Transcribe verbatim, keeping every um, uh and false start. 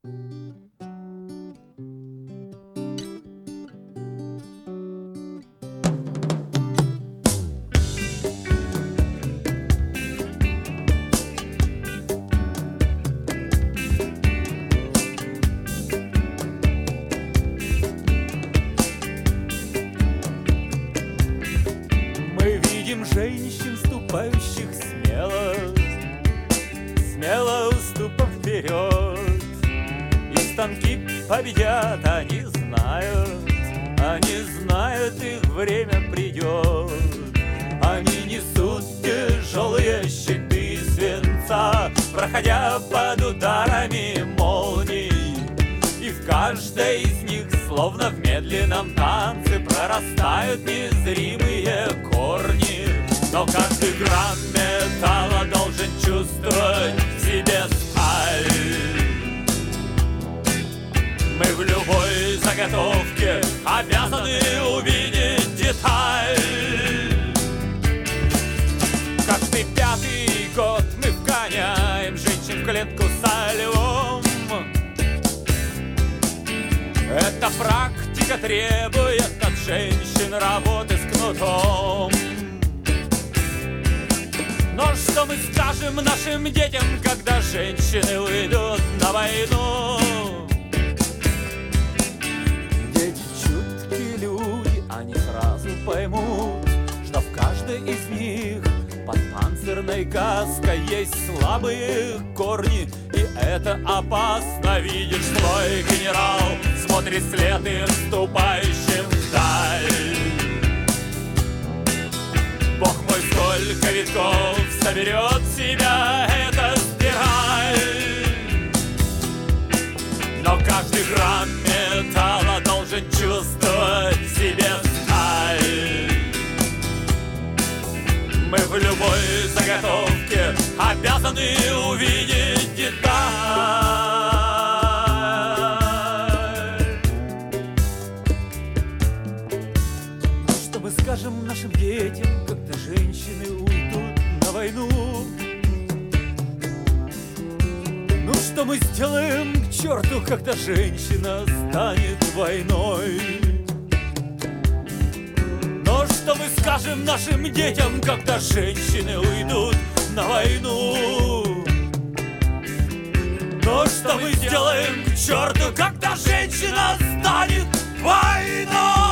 Мы видим женщин, ступающих смело, смело уступом вперед. И станки победят, они знают, они знают, их время придет. Они несут тяжелые щиты свинца, проходя под ударами молний. И в каждой из них, словно в медленном танце, прорастают незримые корни. Но каждый грамм металла должен чувствовать в себе сталь. Мы в любой заготовке обязаны увидеть деталь. Каждый пятый год мы вгоняем женщин в клетку со львом. Эта практика требует от женщин работы с кнутом. Но что мы скажем нашим детям, когда женщины уйдут на войну? Дети чуткие люди, они сразу поймут, что в каждой из них под панцирной каской есть слабые корни. И это опасно. Видишь, твой генерал смотрит след и вступающим вдаль. Бог мой, сколько витков соберет в себя эта спираль. Но каждый грамм металла должен чувствовать в себе сталь. Мы в любой заготовке обязаны увидеть деталь. Что мы скажем нашим детям, когда женщины уйдут на войну? Ну что мы сделаем к черту, когда женщина станет войной? Но что мы скажем нашим детям, когда женщины уйдут на войну? Но что мы сделаем к черту, когда женщина станет войной?